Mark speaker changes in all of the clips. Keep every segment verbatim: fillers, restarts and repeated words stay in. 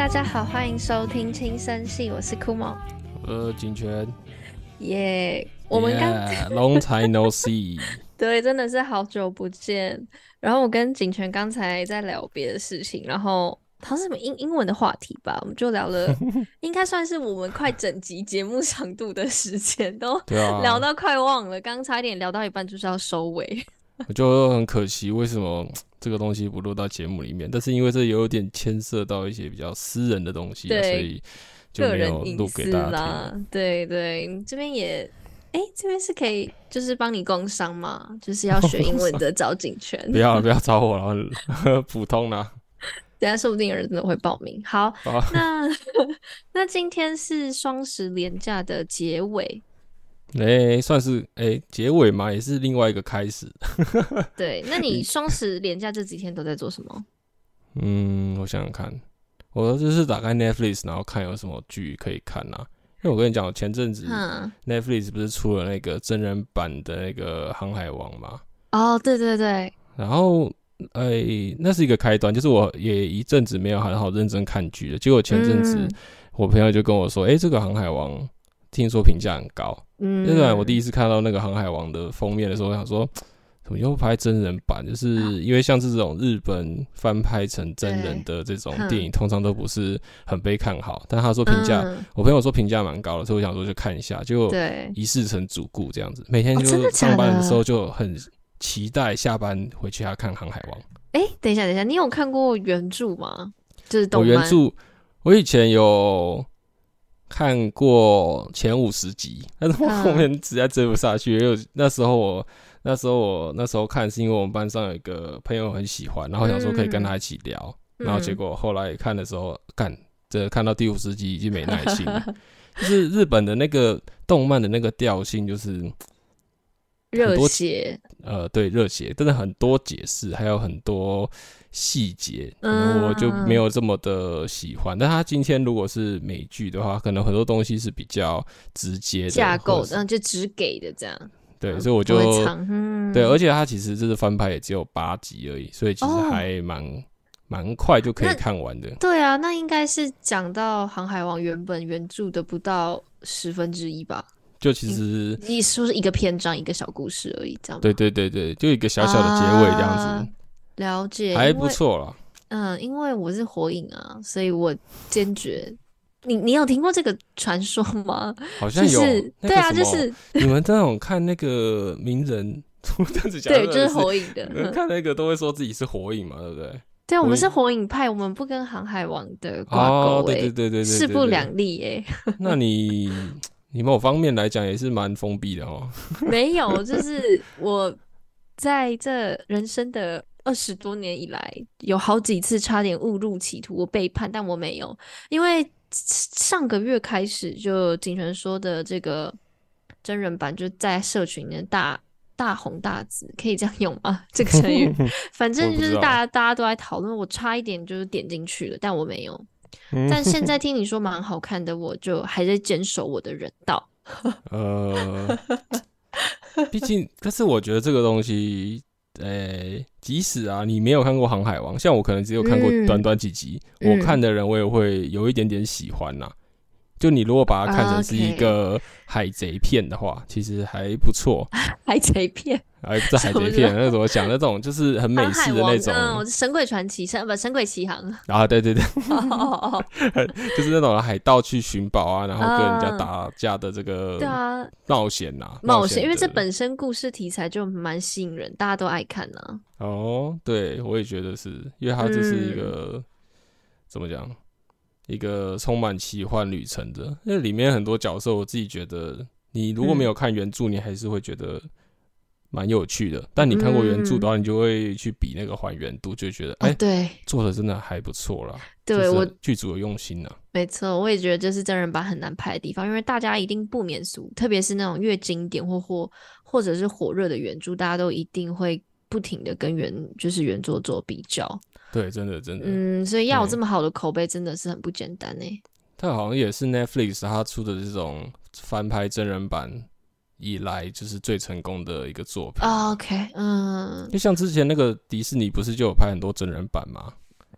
Speaker 1: 大家好，欢迎收听轻声系，我是酷梦，
Speaker 2: 呃，景泉，
Speaker 1: 耶、yeah, 我们刚
Speaker 2: yeah, long time no see，
Speaker 1: 对，真的是好久不见。然后我跟景泉刚才在聊别的事情，然后好像是什么英英文的话题吧，我们就聊了，应该算是我们快整集节目长度的时间，都聊到快忘了，刚差一点聊到一半就是要收尾。
Speaker 2: 我就很可惜，为什么这个东西不录到节目里面？但是因为这有点牵涉到一些比较私人的东西、啊，所以就没有录给大家听。
Speaker 1: 对对，这边也，哎，这边是可以就是帮你工商吗？就是要学英文的找景泉。
Speaker 2: 不要不要找我了，普通啦。
Speaker 1: 等一下说不定有人真的会报名。好，啊、那那今天是双十连假的结尾。
Speaker 2: 哎、欸，算是哎、欸、结尾嘛，也是另外一个开始。
Speaker 1: 对，那你双十连假这几天都在做什么？
Speaker 2: 嗯，我想想看，我就是打开 Netflix， 然后看有什么剧可以看啊。因为我跟你讲，前阵子 Netflix 不是出了那个真人版的那个《航海王》吗？
Speaker 1: 哦，对对对。
Speaker 2: 然后，哎、欸，那是一个开端，就是我也一阵子没有很好认真看剧了。结果前阵子、嗯、我朋友就跟我说：“哎、欸，这个《航海王》听说评价很高。”嗯，那个我第一次看到那个《航海王》的封面的时候，我想说，怎么又拍真人版？就是因为像这种日本翻拍成真人的这种电影，通常都不是很被看好。但他说评价、嗯，我朋友说评价蛮高的，所以我想说就看一下，结果一试成主顾这样子，每天就上班的时候就很期待下班回去要看《航海王》。
Speaker 1: 哎、欸，等一下，等一下，你有看过原著吗？就是动
Speaker 2: 漫。我原著，我以前有看过前五十集，但是我后面实在追不下去。因为那时候我那时候我那时候看是因为我们班上有一个朋友很喜欢，然後想說可以跟他一起聊，嗯、然後結果後來看的時候，幹這看到第五十集已經沒耐心了。就是日本的那個動漫的那個調性就是
Speaker 1: 熱血，
Speaker 2: 呃，對，熱血，真的很多解釋，還有很多細節，我就沒有這麼的喜歡。嗯、但他今天如果是美劇的話，可能很多東西是比較直接的
Speaker 1: 架構，嗯，就只給的這樣。
Speaker 2: 對，所以我就、
Speaker 1: 嗯、
Speaker 2: 對，而且它其實這次翻拍也只有八集而已，所以其實還蠻蠻、哦、快就可以看完的。
Speaker 1: 對啊，那應該是講到《航海王》原本原著的不到十分之一吧？
Speaker 2: 就其實
Speaker 1: 你說是一個篇章，一個小故事而已，這樣嗎？
Speaker 2: 對對對對，就一個小小的結尾這樣子。啊、
Speaker 1: 了解，
Speaker 2: 還不錯啦。
Speaker 1: 嗯，因為我是火影啊，所以我堅決。你你有聽過這個傳說嗎？
Speaker 2: 好像有，就是
Speaker 1: 那個、對啊，就是
Speaker 2: 你們這種看那個名人這樣子講，
Speaker 1: 對，就是火影的，
Speaker 2: 看那個都會說自己是火影嘛，對不對？
Speaker 1: 對，我們是火影派，我們不跟航海王的掛鈎，
Speaker 2: 對對對對對，
Speaker 1: 勢不兩立哎。
Speaker 2: 那你你某方面來講也是蠻封閉的哦。
Speaker 1: 沒有，就是我在這人生的二十多年以來，有好幾次差點誤入歧途，我背叛，但我沒有，因為上個月開始就景泉說的這個真人版就在社群裡面大大紅大紫，可以這樣用嗎？這個成語反正就是大家大家都在討論，我差一點就是點進去了，但我沒有。但現在聽你說蠻好看的，我就還在堅守我的人道。
Speaker 2: 呃，畢竟，但是我覺得這個東西。誒、欸，即使啊，你沒有看過《航海王》，像我可能只有看過短短幾集，嗯、我看的人我也會有一點點喜歡吶、啊。就你如果把它看成是一個海賊片的話， okay. 其實還不錯。
Speaker 1: 海賊片，
Speaker 2: 哎，不是海賊片，那怎麼講？那種就是很美式的那種，
Speaker 1: 嗯，神鬼傳奇，神不神鬼奇航
Speaker 2: 啊，對對對，就是那種海盜去尋寶啊，然後跟人家打架的這個冒險吶、啊，
Speaker 1: 冒險，因為這本身故事題材就蠻吸引人，大家都愛看吶、啊。
Speaker 2: 哦，對，我也覺得是，因為它就是一個、嗯、怎麼講？一個充滿奇幻旅程的，因為裡面很多角色，我自己覺得，你如果沒有看原著，嗯、你還是會覺得蠻有趣的。但你看過原著的話，你就會去比那個還原度，就會覺得，哎、欸，對，做的真的還不錯啦。對，我劇組有用心啊。
Speaker 1: 沒錯，我也覺得這是真人版很難拍的地方，因為大家一定不免俗，特別是那種越經典或或或者是火熱的原著，大家都一定會不停的跟原就是原作做比較。
Speaker 2: 對，真的真的，
Speaker 1: 嗯，所以要有這麼好的口碑，真的是很不簡單誒。
Speaker 2: 它好像也是 Netflix 它出的這種翻拍真人版以來，就是最成功的一個作品。
Speaker 1: Oh, OK， 嗯，
Speaker 2: 就像之前那個迪士尼不是就有拍很多真人版嗎？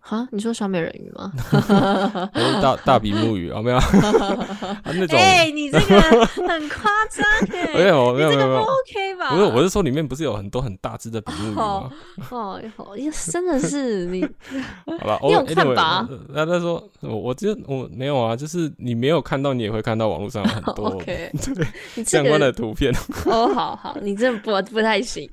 Speaker 1: 哈，你说小美人鱼吗？
Speaker 2: 还是大大比目鱼？哦，没有，啊、那种。
Speaker 1: 哎、欸，你这个很夸张哎！
Speaker 2: 没有，没有，没有，
Speaker 1: 这个不 OK 吧？
Speaker 2: 不是，我是说里面不是有很多很大只的比目鱼吗？
Speaker 1: 哦，哦，真的是你。
Speaker 2: 好了，
Speaker 1: 你有看吧？
Speaker 2: 那他说我，我这我没有啊，就是你没有看到，你也会看到网络上有很多
Speaker 1: okay,
Speaker 2: 对相关的图片。
Speaker 1: 哦，好好，你这不不太行。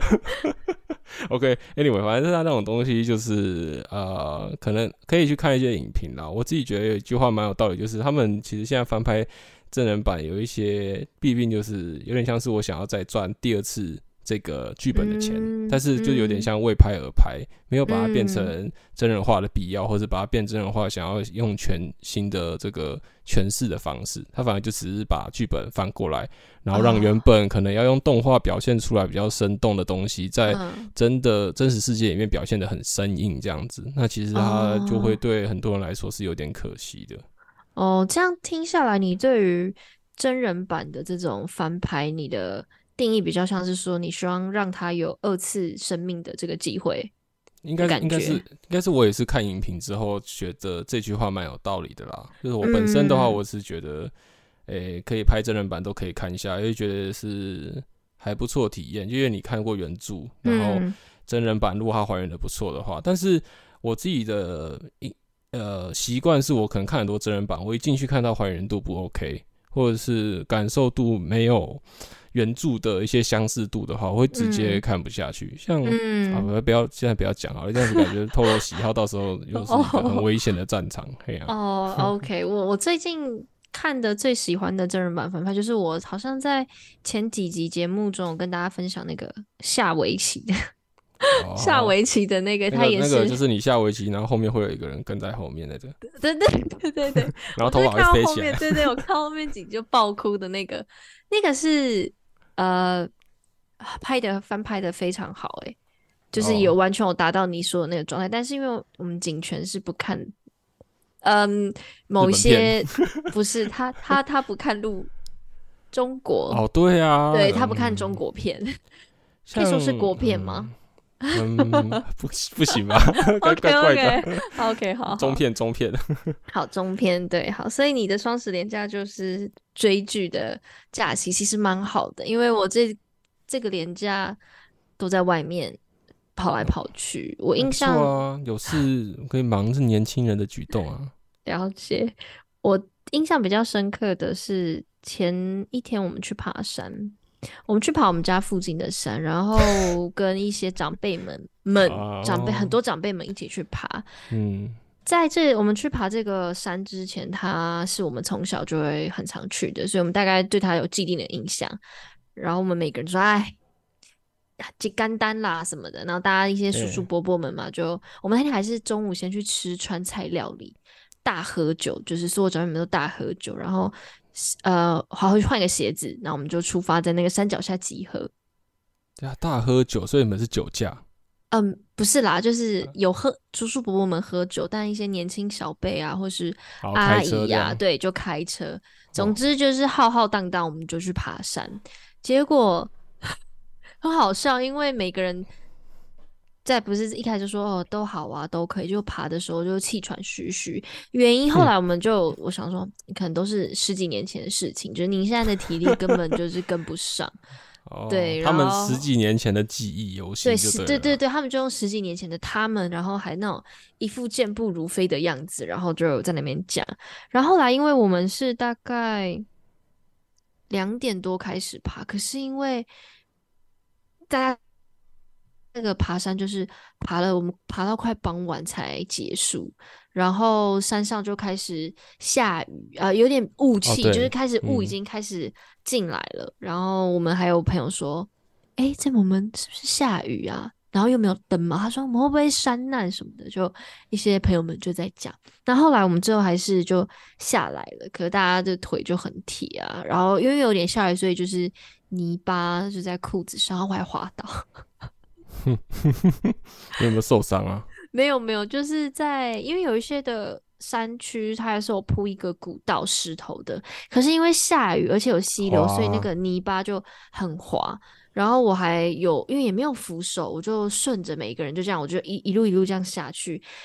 Speaker 2: OK，Anyway，、okay, 反正他那种东西就是呃，可能可以去看一些影评啦。我自己觉得有一句话蛮有道理，就是他们其实现在翻拍真人版有一些弊病，就是有点像是我想要再赚第二次这个剧本的钱、嗯，但是就有点像为拍而拍，嗯、没有把它变成真人化的必要，或者把它变真人化，想要用全新的这个诠释的方式，他反而就只是把剧本翻过来，然后让原本可能要用动画表现出来比较生动的东西，在真的真实世界里面表现得很生硬这样子，那其实它就会对很多人来说是有点可惜的。
Speaker 1: 哦，这样听下来，你对于真人版的这种翻拍，你的定义比较像是说，你希望让他有二次生命的这个机会。
Speaker 2: 应该应该是应该是我也是看影评之后觉得这句话蛮有道理的啦。就是我本身的话，我是觉得，诶、嗯欸，可以拍真人版都可以看一下，因为觉得是还不错的体验。因为你看过原著，然后真人版如果它还原的不错的话，但是我自己的呃习惯是我可能看很多真人版，我一进去看到还原度不 OK， 或者是感受度没有原著的一些相似度的话，我会直接看不下去。嗯、像、嗯、啊，不要现在不要讲好了，这样子感觉透露喜好，到时候又是一个很危险的战场。嘿啊、
Speaker 1: 哦 ，OK， 我我最近看的最喜欢的真人版翻拍，就是我好像在前几集节目中有跟大家分享那个下围棋的。哦、下围棋的那个，他也是、
Speaker 2: 那個、那個就是你下围棋，然后后面会有一个人跟在后面那个，
Speaker 1: 对对对对对，
Speaker 2: 然后头发会飞起来，
Speaker 1: 对对，我看后面几集就爆哭的那个，那个是呃拍的翻拍的非常好哎、欸，就是有完全有达到你说的那个状态、哦，但是因为我们景权是不看，嗯，某一些不是他他他不看录中国
Speaker 2: 哦，对啊，
Speaker 1: 对他不看中国片，嗯、可以说是国片吗？
Speaker 2: 嗯嗯，不不行吧
Speaker 1: ？OK
Speaker 2: 怪怪的
Speaker 1: OK OK 好，好
Speaker 2: 中片中片，
Speaker 1: 好中片对好，所以你的双十连假就是追剧的假期，其实蛮好的，因为我这这个连假都在外面跑来跑去，我印象、
Speaker 2: 啊、有事可以忙是年轻人的举动啊。
Speaker 1: 了解，我印象比较深刻的是前一天我们去爬山。我们去爬我们家附近的山，然后跟一些长辈们们长辈很多长辈们一起去爬。嗯，在这我们去爬这个山之前，他是我们从小就会很常去的，所以我们大概对他有既定的印象。然后我们每个人说：“哎，这干单啦什么的。”然后大家一些叔叔伯伯们嘛，就我们那天还是中午先去吃川菜料理，大喝酒，就是所有长辈们都大喝酒，然后。呃，还会换一个鞋子，然后我们就出发在那个山脚下集合。
Speaker 2: 对啊，大喝酒，所以你们是酒驾？
Speaker 1: 嗯，不是啦，就是有喝叔叔伯伯们喝酒，但一些年轻小辈啊，或是阿姨呀、啊，对，就开车。总之就是浩浩荡荡，我们就去爬山。结果很好笑，因为每个人。在不是一开始就说哦都好啊都可以，就爬的时候就气喘吁吁，原因后来我们就我想说可能都是十几年前的事情，就是你现在的体力根本就是跟不上。
Speaker 2: 哦、
Speaker 1: 对，
Speaker 2: 他们十几年前的记忆犹新，对
Speaker 1: 对对对，他们就用十几年前的他们，然后还那种一副健步如飞的样子，然后就在那边讲。然后后来因为我们是大概两点多开始爬，可是因为大家。那个爬山就是爬了，我们爬到快傍晚才结束，然后山上就开始下雨啊、呃，有点雾气、哦，就是开始雾已经开始进来了、嗯。然后我们还有朋友说：“哎，在我们是不是下雨啊？然后又没有灯嘛？”他说：“我们会不会山难什么的？”就一些朋友们就在讲。那后来我们最后还是就下来了，可是大家的腿就很铁啊。然后因为有点下雨，所以就是泥巴就在裤子上，然后我还滑倒。
Speaker 2: 你有没有受伤啊？
Speaker 1: 没有没有，就是在因为有一些的山区，它还是有铺一个古道石头的，可是因为下雨，而且有溪流，所以那个泥巴就很滑。然后我还有因为也没有扶手，我就顺着每一个人就这样，我就一一路一路这样下去。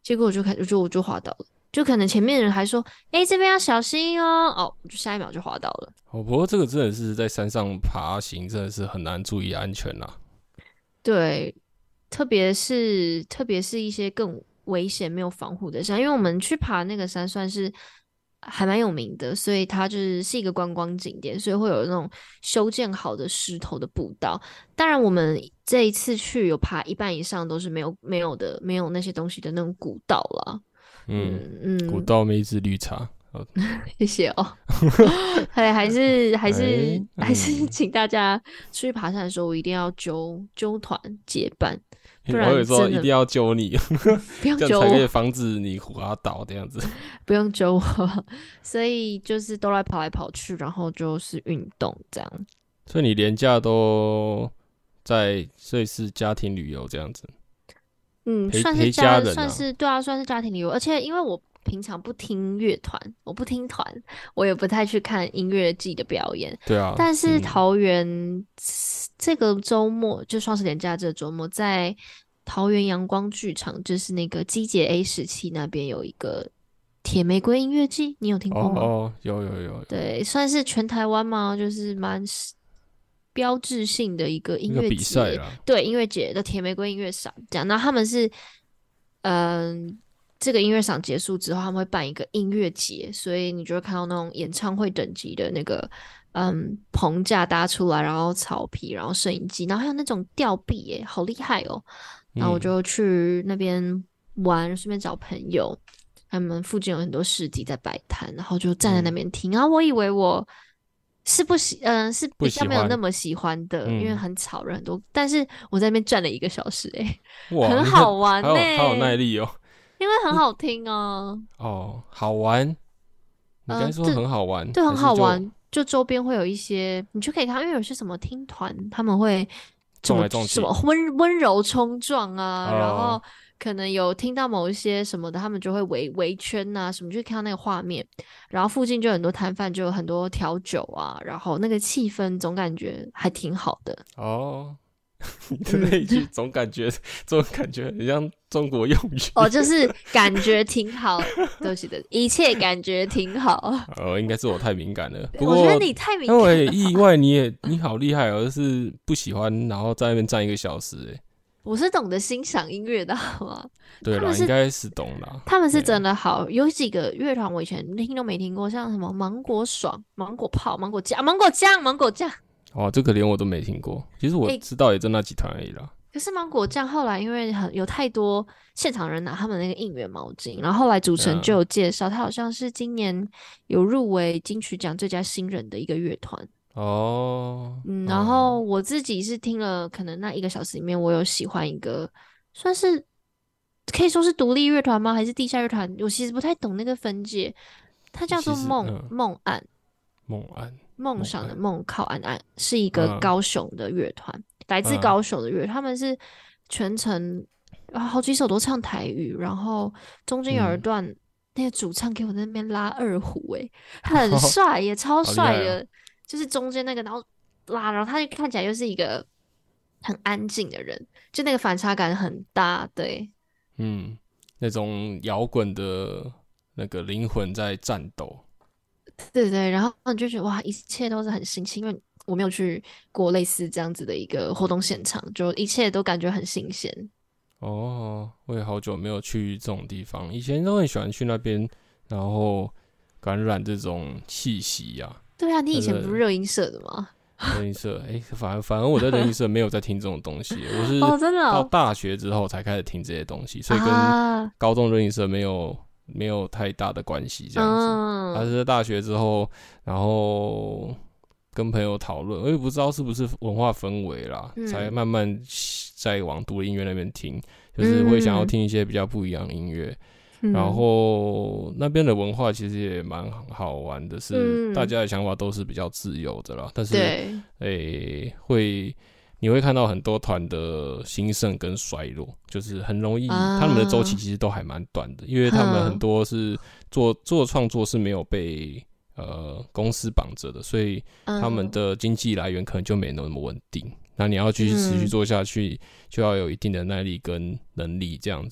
Speaker 1: 结果我就开，我就我就滑倒了，就可能前面的人还说，哎、欸，这边要小心哦，哦，我就下一秒就滑倒了。
Speaker 2: 哦，不过这个真的是在山上爬行，真的是很难注意安全啦。
Speaker 1: 对，特别是特别是一些更危险没有防护的山，因为我们去爬那个山算是还蛮有名的，所以它就是是一个观光景点，所以会有那种修建好的石头的步道。当然，我们这一次去有爬一半以上都是没有没有的，没有那些东西的那种古道啦。
Speaker 2: 嗯
Speaker 1: 嗯嗯，
Speaker 2: 古道梅子绿茶。
Speaker 1: 谢谢哦。还还是还是、
Speaker 2: 欸嗯、
Speaker 1: 还是请大家出去爬山的时候，一定要揪揪团结伴，不
Speaker 2: 我
Speaker 1: 然
Speaker 2: 有说一定要揪你，
Speaker 1: 不用
Speaker 2: 这
Speaker 1: 揪我，
Speaker 2: 样才可以防止你滑倒这样子。
Speaker 1: 不用揪我。所以就是都来跑来跑去，然后就是运动这样。
Speaker 2: 所以你连假都在瑞士家庭旅游这样子。
Speaker 1: 嗯，
Speaker 2: 陪
Speaker 1: 算是
Speaker 2: 陪家人啊，
Speaker 1: 算是对啊，算是家庭旅游。而且因为我平常不听乐团，我不听团，我也不太去看音乐季的表演。
Speaker 2: 对啊，
Speaker 1: 但是
Speaker 2: 嗯
Speaker 1: 桃园这个周末，就双十连假这个周末，在桃园阳光剧场，就是那个机捷 A 十七那边有一个铁玫瑰音乐季，你有听过吗？
Speaker 2: 哦哦，有有有有，
Speaker 1: 对，算是全台湾嘛，就是蛮标志性的一个音乐
Speaker 2: 那个比赛
Speaker 1: 节，
Speaker 2: 啦。
Speaker 1: 对，音乐节的铁玫瑰音乐赏这样。那他们是，嗯、这个音乐赏结束之后，他们会办一个音乐节，所以你就会看到那种演唱会等级的那个，嗯，棚架搭出来，然后草皮，然后摄影机，然后还有那种吊臂，耶，好厉害哦！然后我
Speaker 2: 嗯，
Speaker 1: 就去那边玩，顺便找朋友。他们附近有很多市集在摆摊，然后就站在那
Speaker 2: 嗯
Speaker 1: 边听。然后我以为我是不喜，嗯、呃，是比较没有
Speaker 2: 不喜欢，
Speaker 1: 那么喜欢的，因为
Speaker 2: 嗯，
Speaker 1: 很吵人很多。但是我在那边站了一个小时、欸，
Speaker 2: 哇，
Speaker 1: 很
Speaker 2: 你很
Speaker 1: 好玩呢、
Speaker 2: 还有还有耐力哦。
Speaker 1: 因为很好听啊。
Speaker 2: 哦，好玩，你刚
Speaker 1: 嗯、呃，
Speaker 2: 才说
Speaker 1: 对
Speaker 2: 很好玩，
Speaker 1: 对，很
Speaker 2: 还是就
Speaker 1: 好玩。就周边会有一些，你就可以看，因为有些什么听团，他们会什么
Speaker 2: 撞来撞去？
Speaker 1: 什么温温柔冲撞啊，然
Speaker 2: 哦，
Speaker 1: 后可能有听到某一些什么的，他们就会围围圈啊，什么就看到那个画面，然后附近就有很多摊贩，就有很多调酒啊，然后那个气氛总感觉还挺好的。
Speaker 2: 哦，你的那一句总感觉，总感觉很像中国用语。
Speaker 1: 哦，就是感觉挺好，对不起的，一切感觉挺好。
Speaker 2: 呃，应该是我太敏感了。不
Speaker 1: 我觉得
Speaker 2: 过，
Speaker 1: 你太敏
Speaker 2: 但我也
Speaker 1: 感了。
Speaker 2: 意外，你也你好厉害哦，就是不喜欢，然后在那边站一个小时，哎，
Speaker 1: 我是懂得欣赏音乐的好吗？
Speaker 2: 对啦，
Speaker 1: 他们是
Speaker 2: 应该是懂啦。
Speaker 1: 他们是
Speaker 2: 对
Speaker 1: 真的好，有几个乐团我以前听都没听过，像什么芒果爽、芒果泡、芒果酱、芒果酱、芒果酱。
Speaker 2: 哦，这个连我都没听过。其实我
Speaker 1: 欸
Speaker 2: 知道也就那几团而已啦。
Speaker 1: 可是芒果酱后来因为很有太多现场人拿他们那个应援毛巾，然后后来主持人就
Speaker 2: 嗯，
Speaker 1: 有介绍，他好像是今年有入围金曲奖最佳新人的一个乐团。
Speaker 2: 哦，
Speaker 1: 嗯，然后
Speaker 2: 哦，
Speaker 1: 我自己是听了，可能那一个小时里面，我有喜欢一个，算是可以说是独立乐团吗？还是地下乐团？我其实不太懂那个分界。它叫
Speaker 2: 其
Speaker 1: 做梦
Speaker 2: 实嗯，
Speaker 1: 梦岸，
Speaker 2: 梦安，
Speaker 1: 梦
Speaker 2: 梦安，
Speaker 1: 想的梦，靠岸岸，是一个
Speaker 2: 嗯
Speaker 1: 高雄的乐团，来自
Speaker 2: 嗯，
Speaker 1: 高雄的乐团，他们是全程啊好几首都唱台语，然后中间有一
Speaker 2: 嗯，
Speaker 1: 段那个主唱给我在那边拉二胡、欸，很帅，也超
Speaker 2: 好厉害哦。
Speaker 1: 帅的，就是中间那个，然后拉，然后他就看起来又是一个很安静的人，就那个反差感很大，对。
Speaker 2: 嗯，那种摇滚的那个灵魂在战斗。
Speaker 1: 对对，然后你就觉得哇，一切都是很新奇，因为我没有去过类似这样子的一个活动现场，就一切都感觉很新鲜。
Speaker 2: 哦，我也好久没有去这种地方，以前都很喜欢去那边，然后感染这种气息呀、啊。
Speaker 1: 对啊，你以前不
Speaker 2: 对
Speaker 1: 是热音社的吗？
Speaker 2: 热音社，哎、欸，反而反而我在热音社没有在听这种东西，我是
Speaker 1: 哦，真的
Speaker 2: 到
Speaker 1: 哦，
Speaker 2: 大学之后才开始听这些东西，所以跟
Speaker 1: 啊，
Speaker 2: 高中热音社没有没有太大的关系，这样子。但
Speaker 1: 嗯
Speaker 2: 是在大学之后，然后跟朋友讨论，我也不知道是不是文化氛围啦，
Speaker 1: 嗯
Speaker 2: 才慢慢在往独立音乐那边听，就是会想要听一些比较不一样的音乐。
Speaker 1: 嗯
Speaker 2: 然后那边的文化其实也蛮好玩的是，
Speaker 1: 嗯
Speaker 2: 大家的想法都是比较自由的啦，但是
Speaker 1: 对，
Speaker 2: 诶、会你会看到很多团的兴盛跟衰落，就是很容易，
Speaker 1: 啊
Speaker 2: 他们的周期其实都还蛮短的，因为他们很多是做做创作是没有被呃公司绑着的，所以他们
Speaker 1: 嗯
Speaker 2: 的经济来源可能就没那么稳定。那你要继续持续
Speaker 1: 嗯
Speaker 2: 做下去，就要有一定的耐力跟能力这样子。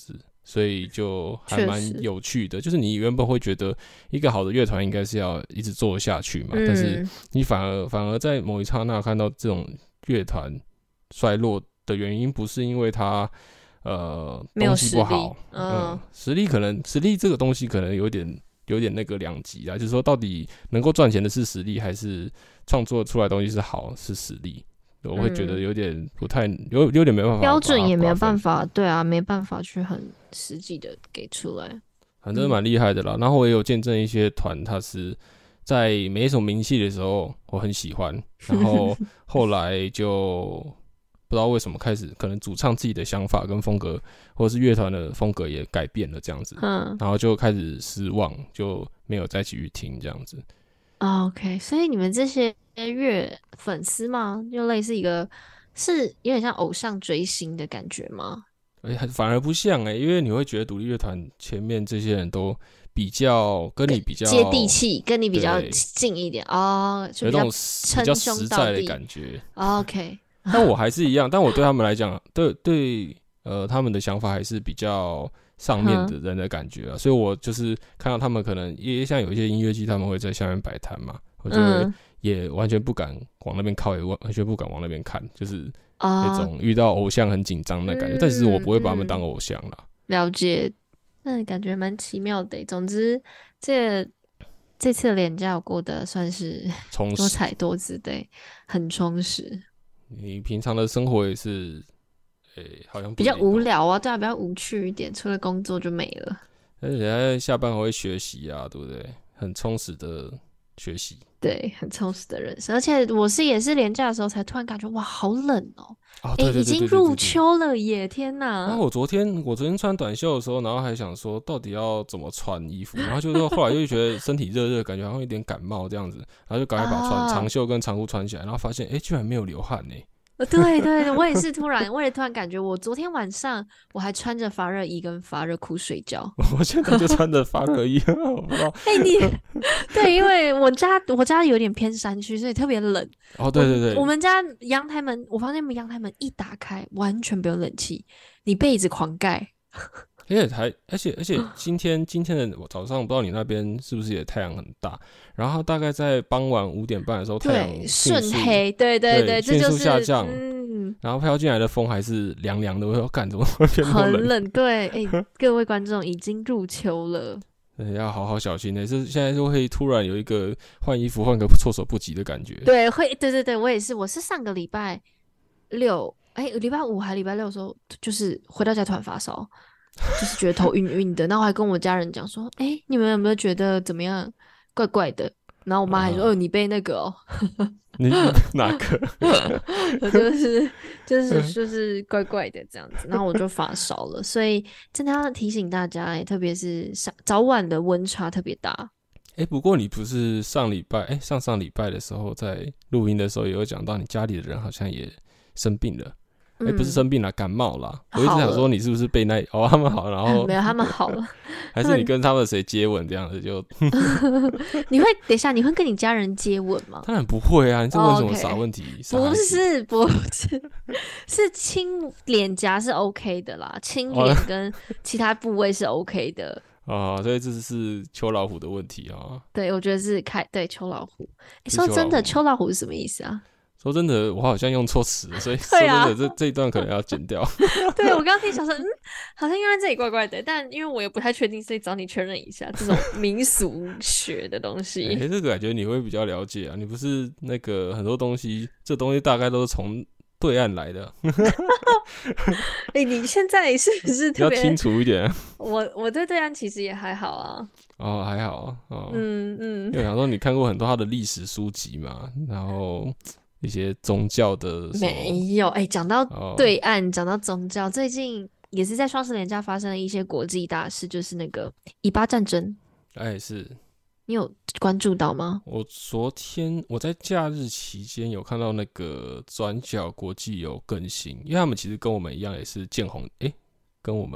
Speaker 2: 所以就还蛮有趣的。就是你原本会觉得一个好的乐团应该是要一直做下去嘛，嗯、但是你反而反而在某一刹那看到这种乐团衰落的原因，不是因为它呃东西不好，嗯，嗯，实力可能实力这个东西可能有点有点那个两极啦，就是说到底能够赚钱的是实力，还是创作出来的东西是好是实力？我会觉得有点不太有有点没办法，
Speaker 1: 标准也没有办法，对啊，没办法去很实际的给出来。
Speaker 2: 反正蛮厉害的啦。然后我也有见证一些团，他是在没什么名气的时候，我很喜欢，然后后来就不知道为什么开始，可能主唱自己的想法跟风格，或者是乐团的风格也改变了这样子，嗯，然后就开始失望，就没有再继续听这样子。
Speaker 1: Oh, OK， 所以你们这些乐粉丝吗？就类似一个是有点像偶像追星的感觉吗？
Speaker 2: 欸、反而不像哎、欸，因为你会觉得独立乐团前面这些人都比较跟你比较
Speaker 1: 接地气，跟你比较近一点哦，
Speaker 2: 有那种比较实在的感觉。
Speaker 1: Oh, OK，
Speaker 2: 但我还是一样，但我对他们来讲，对对呃，他们的想法还是比较上面的人的感觉啊，所以我就是看到他们可能也像有一些音乐季，他们会在下面摆摊嘛，我就会也完全不敢往那边靠，也完全不敢往那边看，就是那种遇到偶像很紧张的感觉。但是我不会把他们当偶像啦。
Speaker 1: 了解，那感觉蛮奇妙的。总之，这这次的连假我过得算是多彩多姿，对，很充实。
Speaker 2: 你平常的生活也是。欸、好像
Speaker 1: 比较无聊啊，对啊，比较无趣一点，除了工作就没了。
Speaker 2: 而且下班还会学习啊，对不对？很充实的学习，
Speaker 1: 对，很充实的人生。而且我是也是连假的时候才突然感觉哇，好冷哦、喔！哎、欸，已经入秋了耶！天哪！
Speaker 2: 然后我昨天我昨天穿短袖的时候，然后还想说到底要怎么穿衣服，然后就后来又觉得身体热热，感觉好像有点感冒这样子，然后就赶快把穿、啊、长袖跟长裤穿起来，然后发现哎、欸，居然没有流汗呢、欸。
Speaker 1: 对对，我也是突然，我也突然感觉，我昨天晚上我还穿着发热衣跟发热裤睡觉。
Speaker 2: 我现在就穿着发热衣，我不知道。
Speaker 1: 哎、欸，你对，因为我家我家有点偏山区，所以特别冷。
Speaker 2: 哦，对对对，
Speaker 1: 我, 我们家阳台门，我房间门阳台门一打开，完全不用冷气，你被子狂盖。
Speaker 2: 而且还，而且而且今天今天的早上，不知道你那边是不是也太阳很大？然后大概在傍晚五点半的时候，太阳
Speaker 1: 瞬黑，对对对，
Speaker 2: 迅速下降，
Speaker 1: 嗯，
Speaker 2: 然后飘进来的风还是凉凉的，我说干怎么会变那么冷？
Speaker 1: 很冷，对，哎、欸，各位观众已经入秋了，
Speaker 2: 对，要好好小心的、欸。是现在就会突然有一个换衣服换个措手不及的感觉。
Speaker 1: 对，会，对对对，我也是，我是上个礼拜六，哎、欸，礼拜五还礼拜六的时候，就是回到家突然发烧。就是觉得头晕晕的，然后我还跟我家人讲说，哎、欸，你们有没有觉得怎么样，怪怪的？然后我妈还说，哦、呃，你背那个哦，
Speaker 2: 你哪个？
Speaker 1: 就是就是就是怪怪的这样子，然后我就发烧了，所以真的要提醒大家、欸，特别是早晚的温差特别大。
Speaker 2: 哎、欸，不过你不是上礼拜，哎、欸，上上礼拜的时候在录音的时候也有讲到，你家里的人好像也生病了。哎、欸，不是生病啦，感冒啦。我一直想说你是不是被那哦他们好，然后
Speaker 1: 没有他们好了，
Speaker 2: 还是你跟他们谁接吻这样子就？
Speaker 1: 你会等一下，你会跟你家人接吻吗？
Speaker 2: 当然不会啊！你这问什么傻问题？
Speaker 1: oh, okay. 不是不是，是亲脸颊是 OK 的啦，亲脸跟其他部位是 OK 的。
Speaker 2: 啊，所以这是秋老虎的问题啊。
Speaker 1: 对，我觉得是开对秋老虎。欸、说真的，秋老虎是什么意思啊？
Speaker 2: 说真的，我好像用错词了，所以说真的，啊、这这一段可能要剪掉。
Speaker 1: 对，我刚刚听想说，嗯，好像用在这里怪怪的，但因为我也不太确定，所以找你确认一下这种民俗学的东西。
Speaker 2: 哎、欸，这个感觉你会比较了解啊，你不是那个很多东西，这东西大概都是从对岸来的。
Speaker 1: 哎、欸，你现在是不是特别
Speaker 2: 要清楚一点？
Speaker 1: 我我对对岸其实也还好啊。
Speaker 2: 哦，还好啊。哦，
Speaker 1: 嗯嗯。
Speaker 2: 因为想说你看过很多他的历史书籍嘛，然后。一些宗教的
Speaker 1: 没有哎，讲、欸、到对岸，讲、哦、到宗教，最近也是在双十连假发生了一些国际大事，就是那个以巴战争。
Speaker 2: 哎，是
Speaker 1: 你有关注到吗？
Speaker 2: 我昨天我在假日期间有看到那个转角国际有更新，因为他们其实跟我们一样也是见红，哎，跟我们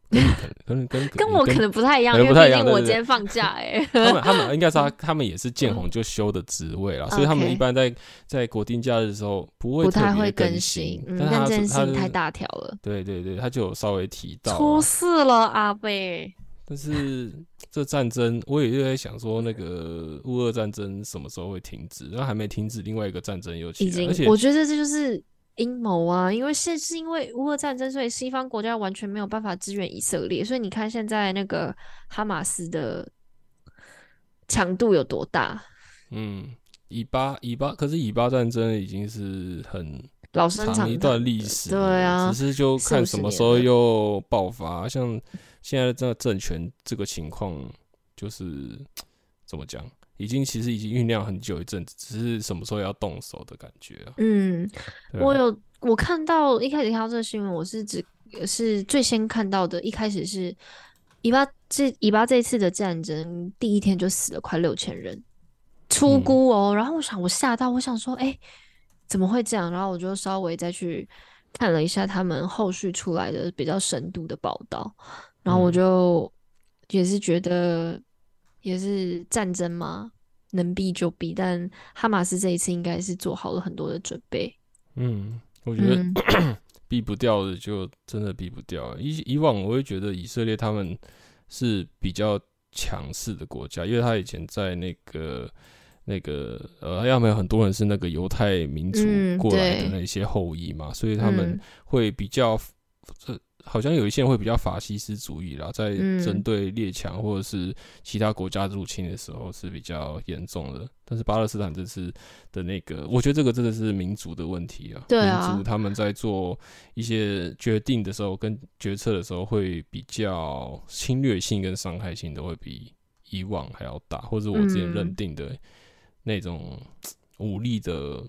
Speaker 2: 跟你可能跟跟
Speaker 1: 跟我可能不太一样，
Speaker 2: 因为毕
Speaker 1: 竟我今天放假哎、欸。
Speaker 2: 他们他们应该说他们也是见红就休的职位啦，所以他们一般在在国定假日的时候不会特别更新，
Speaker 1: 嗯、
Speaker 2: 但
Speaker 1: 他这件事情太大条了。
Speaker 2: 对对对，他就有稍微提到
Speaker 1: 出事了阿贝。
Speaker 2: 但是这战争，我也就在想说，那个乌俄战争什么时候会停止？然后还没停止，另外一个战争又起来，
Speaker 1: 已经，
Speaker 2: 而且
Speaker 1: 我觉得这就是阴谋啊！因为是是因为乌俄战争，所以西方国家完全没有办法支援以色列，所以你看现在那个哈马斯的强度有多大？
Speaker 2: 嗯，以巴以巴，可是以巴战争已经是很
Speaker 1: 老生
Speaker 2: 长一段历史，
Speaker 1: 对啊，
Speaker 2: 只是就看什么时候又爆发。像现在这个政权这个情况，就是怎么讲，已经其实已经酝酿很久一阵子，只是什么时候要动手的感觉啊。
Speaker 1: 嗯，我有我看到一开始看到这个新闻，我是只是最先看到的，一开始是以巴这以巴这一次的战争第一天就死了快六千人，初估哦。嗯、然后我想我吓到，我想说，哎、欸，怎么会这样？然后我就稍微再去看了一下他们后续出来的比较深度的报道。然后我就也是觉得，也是战争嘛，能避就避。但哈马斯这一次应该是做好了很多的准备。
Speaker 2: 嗯，我觉得、嗯、避不掉的就真的避不掉。以以往我会觉得以色列他们是比较强势的国家，因为他以前在那个那个呃，要没有很多人是那个犹太民族过来的那些后裔嘛，嗯、所以他们会比较这。好像有一些人会比较法西斯主义啦，在针对列强或者是其他国家入侵的时候是比较严重的。但是巴勒斯坦这次的那个，我觉得这个真的是民族的问题啊。
Speaker 1: 对啊，
Speaker 2: 民族他们在做一些决定的时候跟决策的时候，会比较侵略性跟伤害性都会比以往还要大，或者我之前认定的那种武力的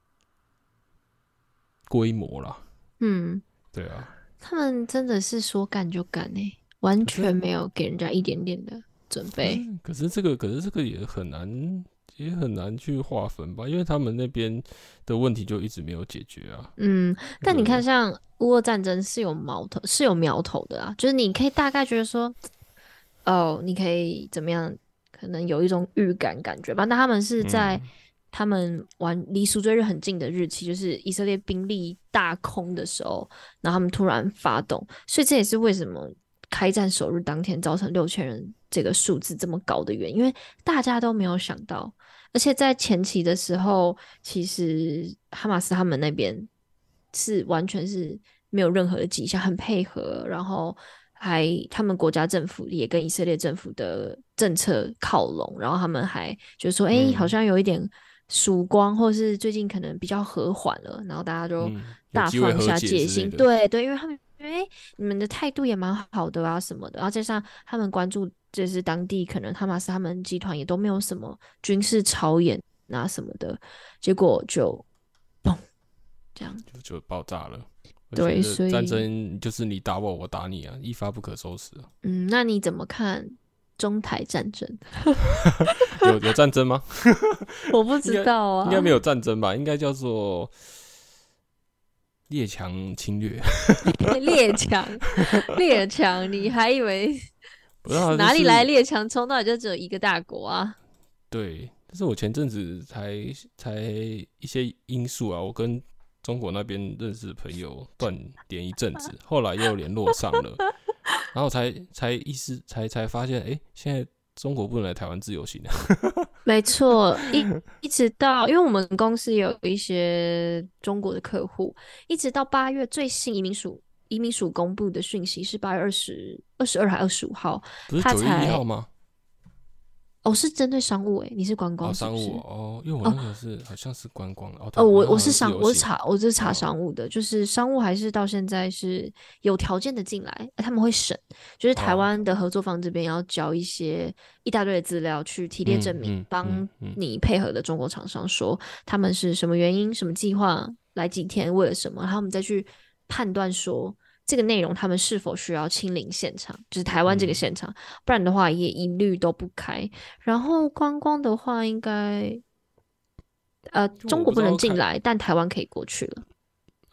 Speaker 2: 规模啦。
Speaker 1: 嗯，
Speaker 2: 对啊。
Speaker 1: 他们真的是说干就干欸，完全没有给人家一点点的准备。
Speaker 2: 可是这个，可是这个也很难，也很难去划分吧，因为他们那边的问题就一直没有解决啊。
Speaker 1: 嗯，但你看，像乌俄战争是有苗头，是有苗头的啊，就是你可以大概觉得说，哦，你可以怎么样，可能有一种预感感觉吧。那他们是在。嗯他们玩离赎罪日很近的日期，就是以色列兵力大空的时候，然后他们突然发动，所以这也是为什么开战首日当天造成六千人这个数字这么高的原因，因为大家都没有想到，而且在前期的时候，其实哈马斯他们那边是完全是没有任何的迹象，很配合，然后还他们国家政府也跟以色列政府的政策靠拢，然后他们还就说，哎、欸，好像有一点。曙光，或是最近可能比较和缓了，然后大家就大放下戒心，嗯、对对，因为他们觉得、欸、你们的态度也蛮好的啊什么的，然后加上他们关注就是当地可能哈马斯他们集团也都没有什么军事操演啊什么的，结果就嘣这样
Speaker 2: 就就爆炸了。
Speaker 1: 对，所以
Speaker 2: 战争就是你打我，我打你啊，一发不可收拾啊。
Speaker 1: 嗯，那你怎么看？中台战争
Speaker 2: 有有战争吗？
Speaker 1: 我不知道啊，
Speaker 2: 应该没有战争吧？应该叫做列强侵略。
Speaker 1: 列强，列强，你还以为哪里来列强？冲到底就只有一个大国啊？
Speaker 2: 对，但是我前阵子才才一些因素啊，我跟中国那边认识的朋友断联一阵子，后来又联络上了。然后才才意识才才发现，哎、欸，现在中国不能来台湾自由行了。
Speaker 1: 没错，一一直到，因为我们公司有一些中国的客户，一直到八月最新移民署移民署公布的讯息是八月二十二十二还二十五号，
Speaker 2: 不是九月一号吗？
Speaker 1: 哦，是针对商务诶、欸，你是观光是不是？
Speaker 2: 哦，商务哦，因为我那个是、哦、好像是观光哦。
Speaker 1: 哦，我我是商，我是查，我是查商务的，哦、就是商务还是到现在是有条件的进来，他们会审，就是台湾的合作方这边要交一些一大堆的资料去提列证明，帮、嗯嗯嗯、你配合的中国厂商说他们是什么原因、什么计划来几天，为了什么，然后我们再去判断说。这个内容他们是否需要亲临现场，就是台湾这个现场，嗯、不然的话也一律都不开。然后观光的话，应该呃中国不能进来，但台湾可以过去了。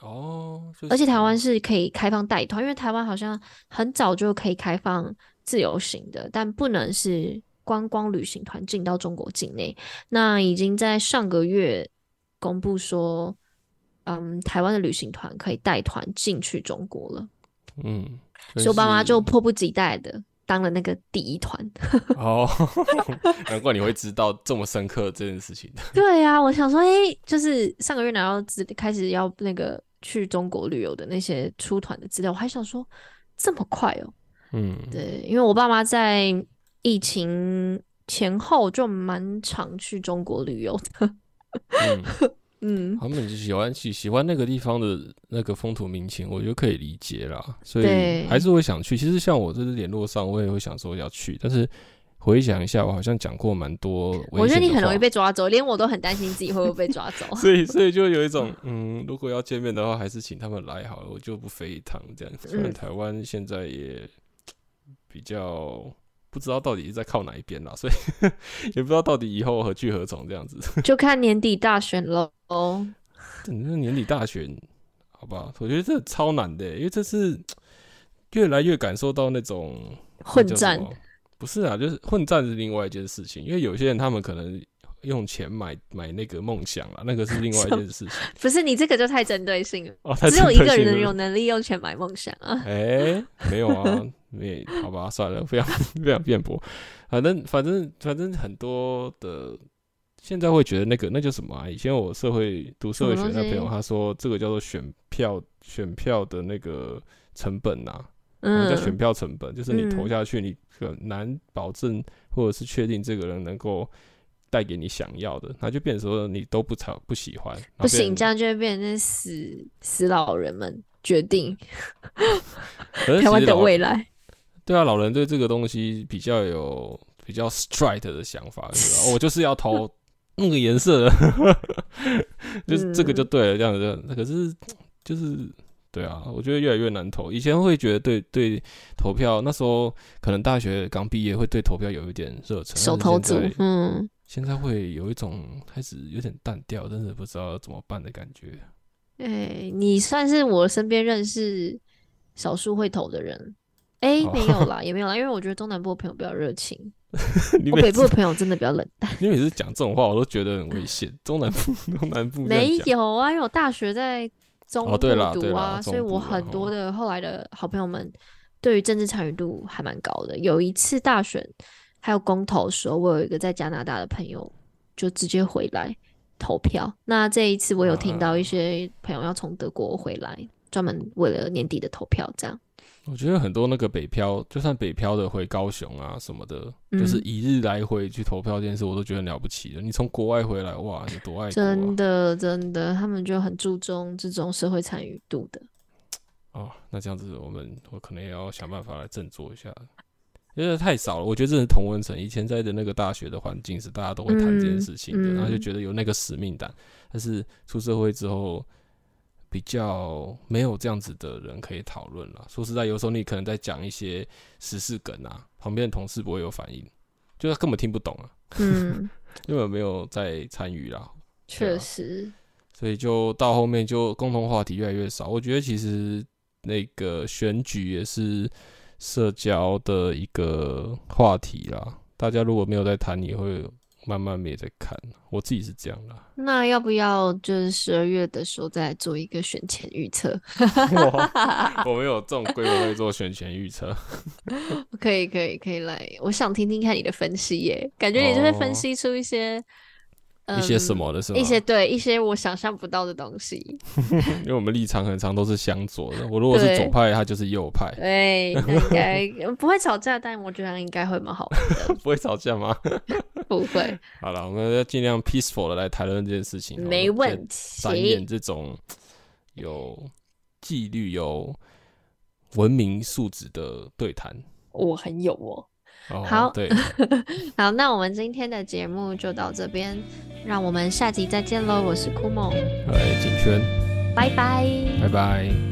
Speaker 2: 哦，就是、
Speaker 1: 而且台湾是可以开放带团，因为台湾好像很早就可以开放自由行的，但不能是观光旅行团进到中国境内。那已经在上个月公布说，嗯，台湾的旅行团可以带团进去中国了。
Speaker 2: 嗯，
Speaker 1: 所以我爸妈就迫不及待的当了那个第一团。
Speaker 2: 哦，难怪你会知道这么深刻这件事情。
Speaker 1: 对啊，我想说，诶、就是上个月拿到资开始要那个去中国旅游的那些出团的资料，我还想说这么快哦。
Speaker 2: 嗯，
Speaker 1: 对，因为我爸妈在疫情前后就蛮常去中国旅游的。
Speaker 2: 嗯
Speaker 1: 嗯，
Speaker 2: 他们就喜欢喜喜欢那个地方的那个风土民情，我觉得可以理解啦，所以
Speaker 1: 对
Speaker 2: 还是会想去。其实像我这是联络上，我也会想说要去，但是回想一下，我好像讲过蛮多危险的话。
Speaker 1: 我觉得你很容易被抓走，连我都很担心自己会不会被抓走。
Speaker 2: 所以所以就有一种嗯，如果要见面的话，还是请他们来好了，我就不飞一趟这样。虽然台湾现在也比较不知道到底是在靠哪一边啦，所以也不知道到底以后何去何从这样子。
Speaker 1: 就看年底大选喽。
Speaker 2: 那年底大选，好吧，我觉得这超难的，因为这是越来越感受到那种
Speaker 1: 混战。
Speaker 2: 不是啊，就是混战是另外一件事情，因为有些人他们可能用钱买买那个梦想啦，那个是另外一件事情。
Speaker 1: 不是你这个就太针对性了，
Speaker 2: 哦、
Speaker 1: 只有一个人有能力用钱买梦想啊。
Speaker 2: 哎、欸，没有啊，没，好吧，算了，不要不要辩驳。反正反正反正很多的。现在会觉得那个那叫什么啊？以前我社会读社会学那朋友他说，这个叫做选票选票的那个成本呐、啊，嗯，叫选票成本，就是你投下去，你很难保证或者是确定这个人能够带给你想要的，那就变成说你都不讨不喜欢，
Speaker 1: 不行，这样就会变成死死老人们决定台湾的未来。
Speaker 2: 对啊，老人对这个东西比较有比较 straight 的想法，就是哦、我就是要投。那个颜色的，就是这个就对了，这样子。可是就是对啊，我觉得越来越难投。以前会觉得对对投票，那时候可能大学刚毕业会对投票有一点热忱，
Speaker 1: 手头足，嗯，
Speaker 2: 现在会有一种开始有点淡掉，真的不知道怎么办的感觉。
Speaker 1: 哎、欸，你算是我身边认识少数会投的人。哎、欸，没有啦，也没有啦，因为我觉得中南部的朋友比较热情。我北部的朋友真的比较冷淡。
Speaker 2: 你每次讲这种话，我都觉得很危险。中南部，中南部
Speaker 1: 没有啊，因为我大学在中部读啊，
Speaker 2: 哦、对啦
Speaker 1: 所以我很多的后来的好朋友们对于政治参与度还蛮高的。有一次大选还有公投的时候，我有一个在加拿大的朋友就直接回来投票。那这一次我有听到一些朋友要从德国回来，专门为了年底的投票这样。
Speaker 2: 我觉得很多那个北漂，就算北漂的回高雄啊什么的，嗯、就是一日来回去投票这件事，我都觉得很了不起的。你从国外回来，哇，你多爱国、啊！
Speaker 1: 真的真的，他们就很注重这种社会参与度的。
Speaker 2: 哦，那这样子，我们我可能也要想办法来振作一下，因为太少了。我觉得这是同温层，以前在的那个大学的环境是大家都会谈这件事情的，嗯嗯、然后就觉得有那个使命感。但是出社会之后，比较没有这样子的人可以讨论啦。说实在，有时候你可能在讲一些时事梗啊，旁边的同事不会有反应，就他根本听不懂啊。嗯，因为没有在参与啦。
Speaker 1: 确实、啊。
Speaker 2: 所以就到后面就共同话题越来越少。我觉得其实那个选举也是社交的一个话题啦。大家如果没有在谈，也会慢慢没在看。我自己是这样啦。
Speaker 1: 那要不要就是十二月的时候再做一个选前预测？
Speaker 2: 我没有这种规模会做选前预测。
Speaker 1: 可以可以可以来，我想听听看你的分析耶，感觉你就会分析出一些、哦
Speaker 2: 嗯、一些什么的是吗？
Speaker 1: 一些对一些我想象不到的东西。
Speaker 2: 因为我们立场很常都是相左的，我如果是左派，他就是右派。
Speaker 1: 对，那应该不会吵架，但我觉得应该会蛮好玩的。
Speaker 2: 不会吵架吗？
Speaker 1: 不会。
Speaker 2: 好了，我们要尽量 peaceful 的来谈论这件事情，
Speaker 1: 没问题。
Speaker 2: 展演这种有纪律、有文明素质的对谈，
Speaker 1: 我很有哦。
Speaker 2: 哦
Speaker 1: 好，
Speaker 2: 对，
Speaker 1: 好，那我们今天的节目就到这边，让我们下集再见喽！我是酷梦，
Speaker 2: 哎，景轩，
Speaker 1: 拜拜，
Speaker 2: 拜拜。